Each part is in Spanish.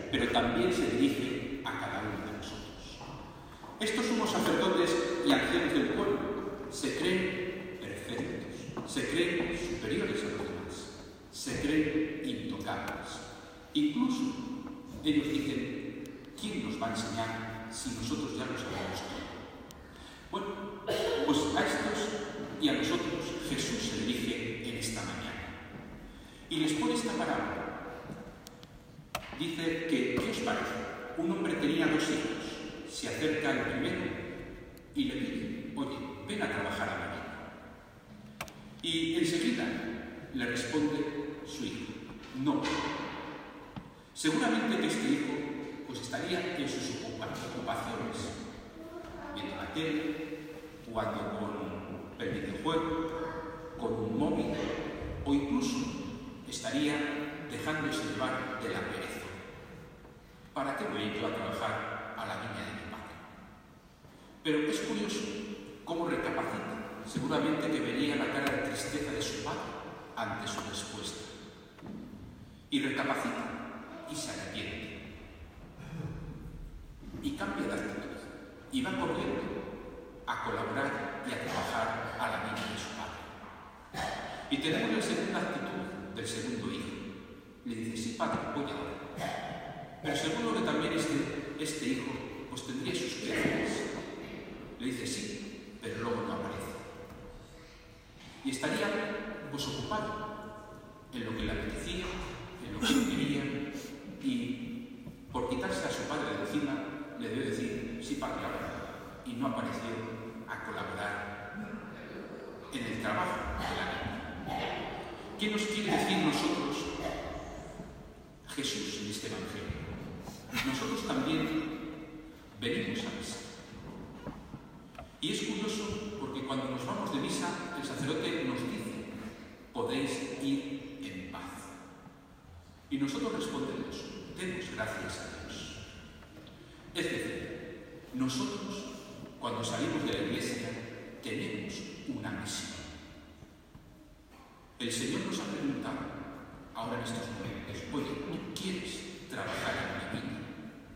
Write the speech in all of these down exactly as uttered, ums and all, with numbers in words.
pero también se dirige a cada uno de nosotros. Estos sumos sacerdotes y ancianos del pueblo se creen perfectos, se creen superiores a los demás, se creen intocables. Incluso ellos dicen, ¿quién nos va a enseñar si nosotros ya lo sabemos todo? Bueno, pues a estos y a nosotros Jesús se dirige en esta mañana y les pone esta parábola. Dice que, ¿qué os parece? Un hombre tenía dos hijos, se acerca al primero y le pide, oye, ven a trabajar a mi vida. Y enseguida le responde su hijo, no. Seguramente que este hijo pues estaría en sus ocupaciones, viendo la tele, jugando con el videojuego, con un móvil, o incluso estaría dejándose llevar de la pereza. ¿Para qué voy yo a trabajar a la viña de mi padre? Pero es curioso cómo recapacita. Seguramente que vería la cara de tristeza de su padre ante su respuesta. Y recapacita y se arrepiente. Y cambia de actitud. Y va corriendo a colaborar y a trabajar a la viña de su padre. Y tenemos la segunda actitud del segundo hijo. Le dice, sí, padre, voy ahora. Pero seguro que también este, este hijo pues tendría sus quejas. Le dice, sí, pero luego no aparece. Y estaría pues ocupado en lo que le apetecía, en lo que quería, y por quitarse a su padre de encima, le debe decir, sí, padre, ahora. Y no apareció a colaborar en el trabajo de la vida. ¿Qué nos quiere decir nosotros Jesús en este Evangelio? Nosotros también venimos a misa. Y es curioso porque cuando nos vamos de misa, el sacerdote nos dice, podéis ir en paz. Y nosotros respondemos, demos gracias a Dios. Es decir, nosotros, cuando salimos de la iglesia, tenemos una misión. El Señor nos ha preguntado, ahora en estos momentos, oye, ¿tú quieres trabajar en mi vida?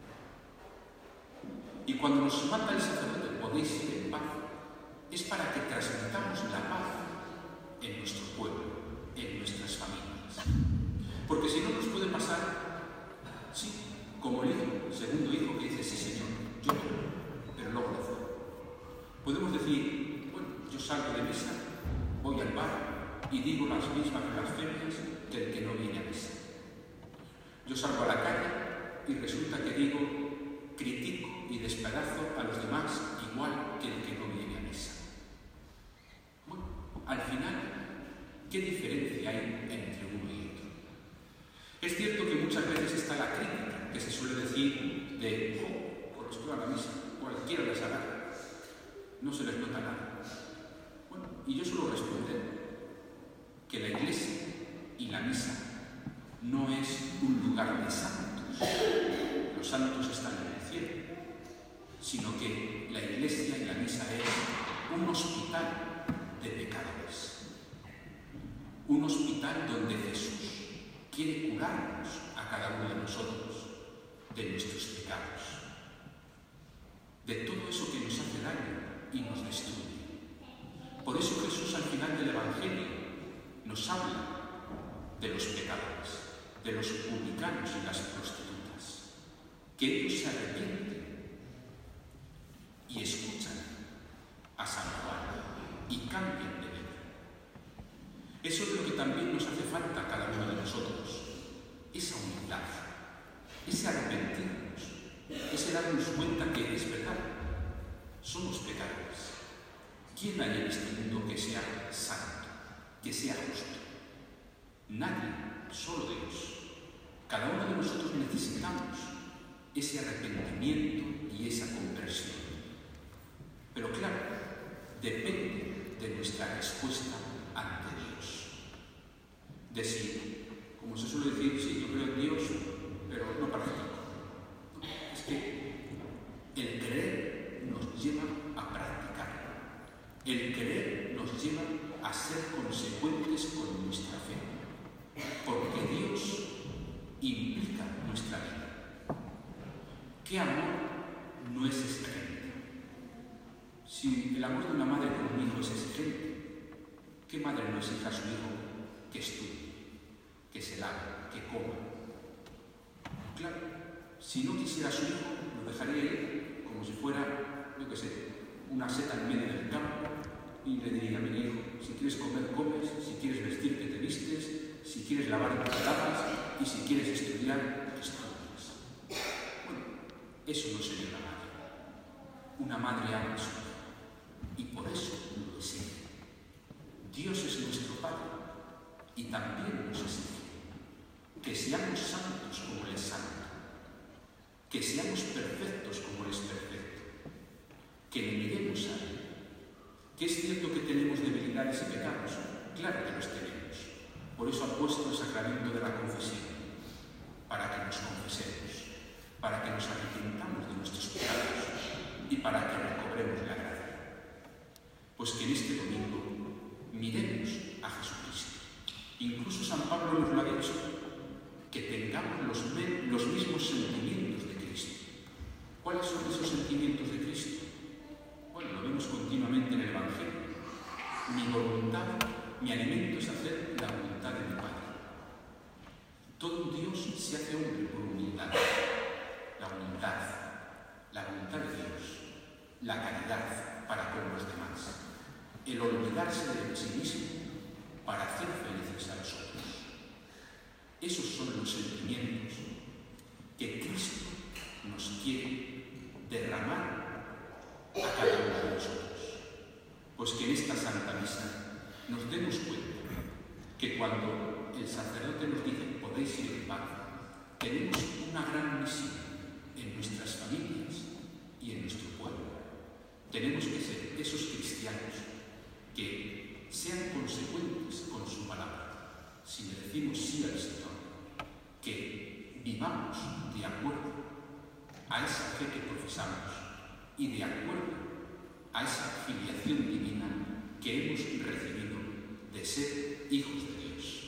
Y cuando nos manda el sacerdote, podéis ir en paz, es para que transmitamos la paz en nuestro pueblo, en nuestras familias. Porque si no nos puede pasar, sí, como el hijo, el segundo hijo que dice, sí señor, yo pero luego no fue. Podemos decir, bueno, yo salgo de misa, voy al bar y digo las mismas blasfemias que el que no viene a misa. Yo salgo a la calle y resulta que digo, critico y despedazo a los demás igual que el que no viene a misa. Bueno, al final, ¿qué diferencia hay entre uno y otro? Es cierto que muchas veces está la crítica que se suele decir de, oh, por esto a la misa, cualquiera les hará, no se les nota nada. Bueno, y yo suelo responder que la iglesia y la misa no es un lugar de santos, los santos están en el cielo, sino que la iglesia y la misa es un hospital de pecadores, un hospital donde Jesús quiere curarnos a cada uno de nosotros de nuestros pecados, de todo eso que nos hace daño y nos destruye. Por eso Jesús al final del Evangelio nos habla de los pecadores, de los publicanos y las prostitutas, que ellos se arrepienten y escuchan a San Juan y cambian de vida. Eso es lo que también nos hace falta a cada uno de nosotros, esa humildad, ese arrepentirnos, ese darnos cuenta que es verdad, somos pecadores. ¿Quién hay en este mundo que sea santo, que sea justo? Nadie, solo Dios. Cada uno de nosotros necesitamos ese arrepentimiento y esa conversión. Pero claro, depende de nuestra respuesta ante Dios. De si, como se suele decir, sí, yo creo en Dios, pero no practico. Es que el creer nos lleva a practicar. El creer nos lleva a ser consecuentes con nuestra fe. Porque Dios implica nuestra vida. ¿Qué amor no es exigente? Si el amor de una madre con un hijo es exigente, ¿qué madre no exige a su hijo que estudie, que se lave, que coma? Claro, si no quisiera a su hijo, lo dejaría ir como si fuera, yo qué sé, una seta en medio del campo y le diría: mi hijo, si quieres comer, comes, si quieres vestirte, te vistes, si quieres lavarte, te lavas, y si quieres estudiar, estudias. Bueno, eso no sería una madre. Una madre ama a su hijo y por eso lo exige. Dios es nuestro Padre y también nos exige que seamos santos como Él es santo, que seamos perfectos como Él es perfecto, que le miremos a Él. Que es cierto que tenemos debilidades y pecados, claro que los tenemos. Por eso ha puesto el sacramento de la confesión, para que nos confesemos, para que nos arrepintamos de nuestros pecados y para que recobremos la gracia. Pues que en este domingo miremos a Jesucristo. Incluso San Pablo nos lo ha dicho, que tengamos los, los mismos sentimientos de Cristo. ¿Cuáles son esos sentimientos de Cristo? Bueno, lo vemos continuamente en el Evangelio. Mi voluntad, mi alimento es hacer la voluntad de mi Padre. Todo Dios se hace hombre por humildad. La humildad, la voluntad de Dios, la caridad para con los demás, el olvidarse de sí mismo para hacer felices a los otros. Esos son los sentimientos que Cristo nos quiere derramar a cada uno de nosotros. Pues que en esta Santa Misa nos demos cuenta que cuando el sacerdote nos dice podéis ir en paz, tenemos una gran misión en nuestras familias y en nuestro pueblo. Tenemos que ser esos cristianos que sean consecuentes con su palabra. Si le decimos sí al Señor, que vivamos de acuerdo a esa fe que profesamos y de acuerdo a esa filiación divina que hemos recibido de ser hijos de Dios.